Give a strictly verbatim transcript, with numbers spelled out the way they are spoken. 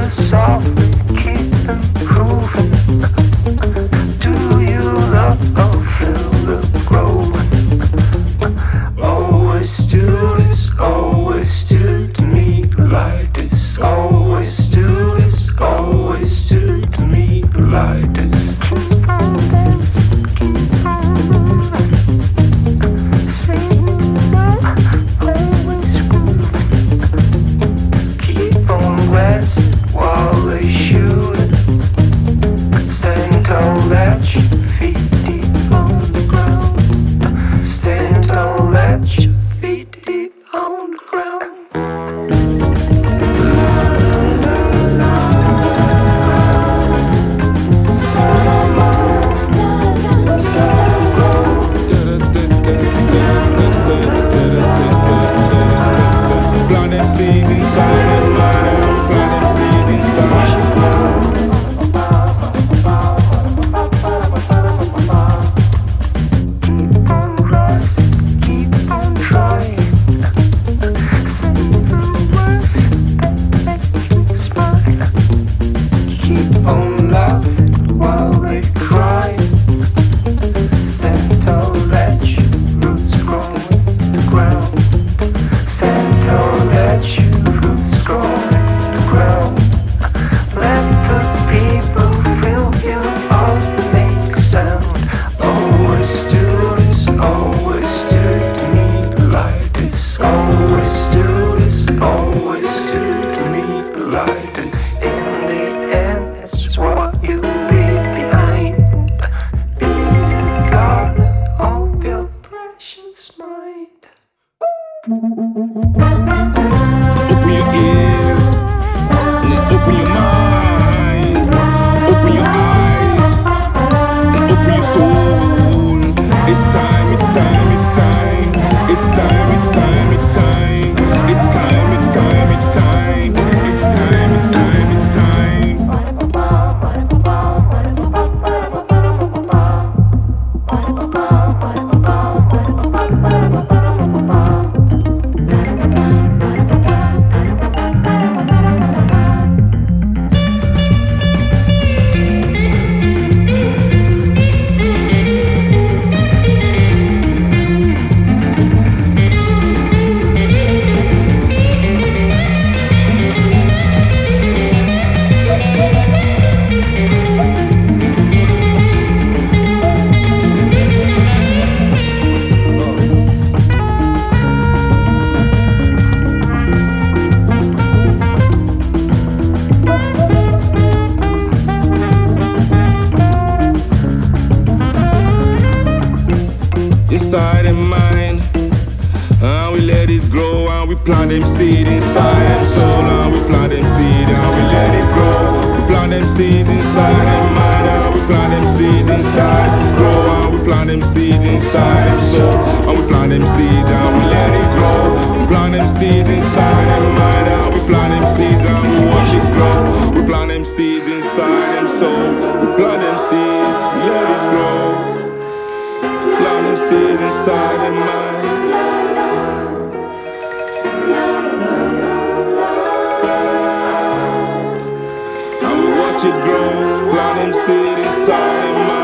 inside and mind. And we let it grow and we plant them seed inside them soul. And we plant them seed and we let it grow. We plant them seeds inside them mind. And we plant them seeds inside. Grow and we plant them seeds inside them soul. And we plant them seeds and we let it grow. We plant them seeds inside them mind. And we plant them seeds and we watch it grow. We plant them seeds inside them soul. We plant them seeds, we let it grow. Plant them seeds inside them mind. And we watch it grow. Plant them seeds inside them mind.